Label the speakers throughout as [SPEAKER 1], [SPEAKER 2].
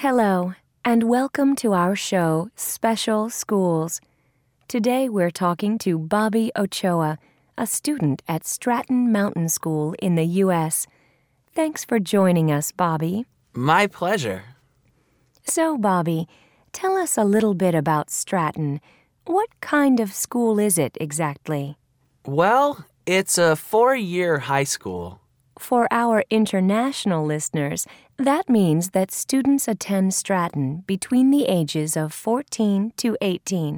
[SPEAKER 1] Hello, and welcome to our show, Special Schools. Today we're talking to Bobby Ochoa, a student at Stratton Mountain School in the U.S. Thanks for joining us, Bobby.
[SPEAKER 2] My pleasure.
[SPEAKER 1] So, Bobby, tell us a little bit about Stratton. What kind of school is it exactly?
[SPEAKER 2] Well, it's a 4-year high school.
[SPEAKER 1] For our international listeners, that means that students attend Stratton between the ages of 14 to 18.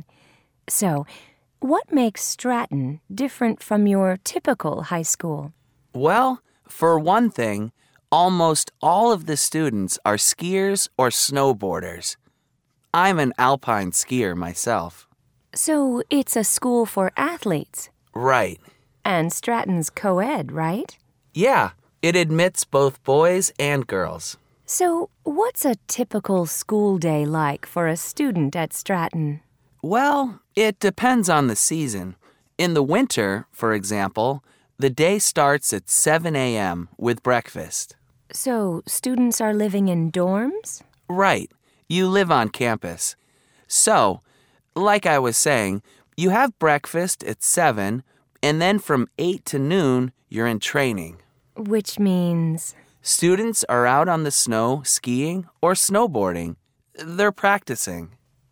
[SPEAKER 1] So, what makes Stratton different from your typical high school?
[SPEAKER 2] Well, for one thing, almost all of the students are skiers or snowboarders. I'm an alpine skier myself.
[SPEAKER 1] So, it's a school for athletes.
[SPEAKER 2] Right.
[SPEAKER 1] And Stratton's co-ed, right?
[SPEAKER 2] Yeah, it admits both boys and girls.
[SPEAKER 1] So, what's a typical school day like for a student at Stratton?
[SPEAKER 2] Well, it depends on the season. In the winter, for example, the day starts at 7 a.m. with breakfast.
[SPEAKER 1] So, students are living in dorms?
[SPEAKER 2] Right. You live on campus. So, like I was saying, you have breakfast at 7, and then from 8 to noon, you're in training.
[SPEAKER 1] Which means?
[SPEAKER 2] Students are out on the snow skiing or snowboarding. They're practicing.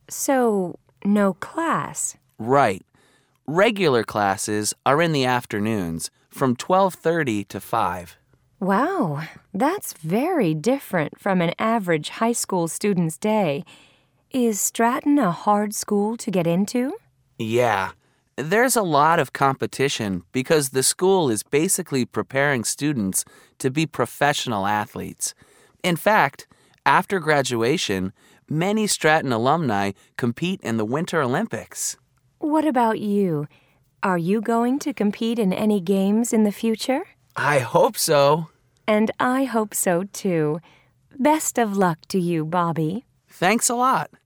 [SPEAKER 1] So, no class?
[SPEAKER 2] Right. Regular classes are in the afternoons from 12:30 to 5.
[SPEAKER 1] Wow, that's very different from an average high school student's day. Is Stratton a hard school to get into?
[SPEAKER 2] Yeah. There's a lot of competition because the school is basically preparing students to be professional athletes. In fact, after graduation, many Stratton alumni compete in the Winter Olympics.
[SPEAKER 1] What about you? Are you going to compete in any games in the future?
[SPEAKER 2] I hope so.
[SPEAKER 1] And I hope so too. Best of luck to you, Bobby.
[SPEAKER 2] Thanks a lot.